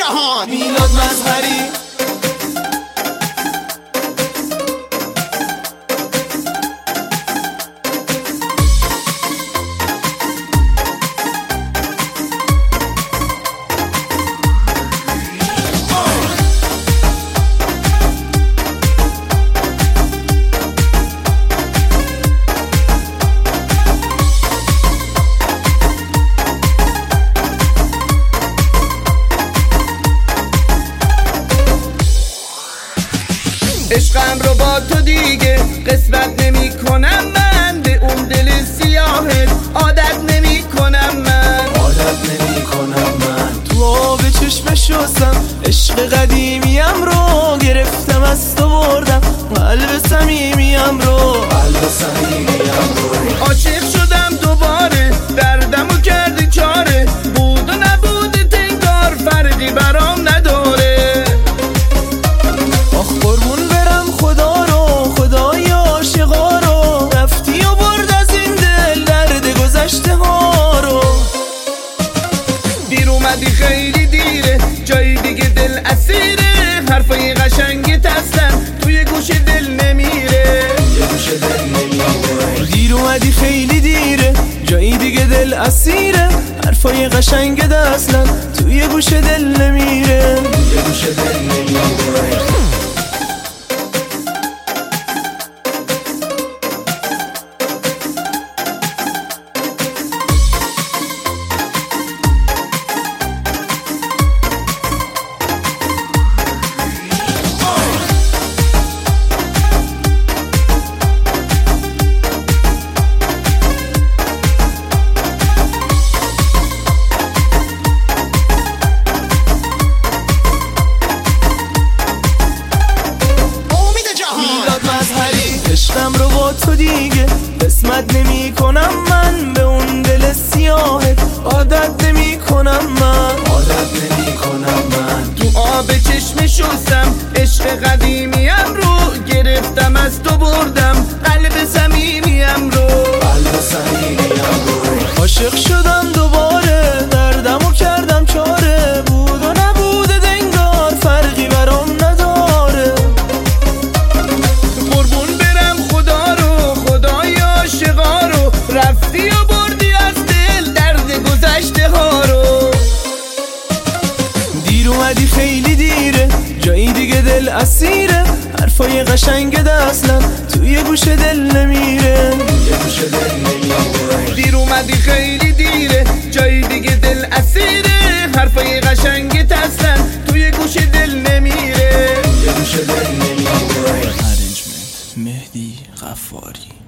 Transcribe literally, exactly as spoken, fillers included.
جهان میلاد مظهری. عشقم رو با تو دیگه قسمت نمی کنم من، به اون دل سیاهت عادت نمی کنم من، عادت نمی کنم من. تو آب چشم شستم عشق قدیمیم رو گرفتم از تو بردم، قلب صمیمیم رو قلب صمیمیم رو. عاشق شدم دوباره دردمو کردی چاره، بود و نبود تنگار فرقی برام نداره. آخ قربون برم خدا رو، خدای عاشقا رو، رفتی و برد از این دل درد گذشته ها رو. دیر اومدی خیلی دیره، جای دیگه دل اسیره، حرفای قشنگت اصلا توی گوش دل نمیره، یه گوش دل نمیره. دیر اومدی خیلی دیره، جایی دیگه دل اسیره، حرفای قشنگت اصلا توی گوش دل نمیره، یه گوش دل نمیره. عشقم رو با تو دیگه قسمت نمی کنم من، به اون دل سیاهت عادت نمی کنم من، عادت نمی کنم من. تو آب چشم شستم عشق قدیمیم رو گرفتم از تو بردم، قلب صمیمیم رو قلب صمیمیم رو. عاشق شدم دوباره دردمو کردم چاره، بود و نبود دنگار فرقی برام نداره. قربون برم خدا رو، خدای عاشقا رو، رفتی و بردی از دل درد گذشته ها رو. دیر اومدی خیلی دیره، جایی دیگه دل اسیره، حرفای قشنگت اصلا توی گوش دل نمیره، یه گوش دل نمیره. دیر اومدی خیلی دیره، جایی دیگه دل اسیره، حرفای قشنگت اصلا توی گوش دل نمیره، یه گوش دل نمیره. ارنجمنت مهدی غفاری.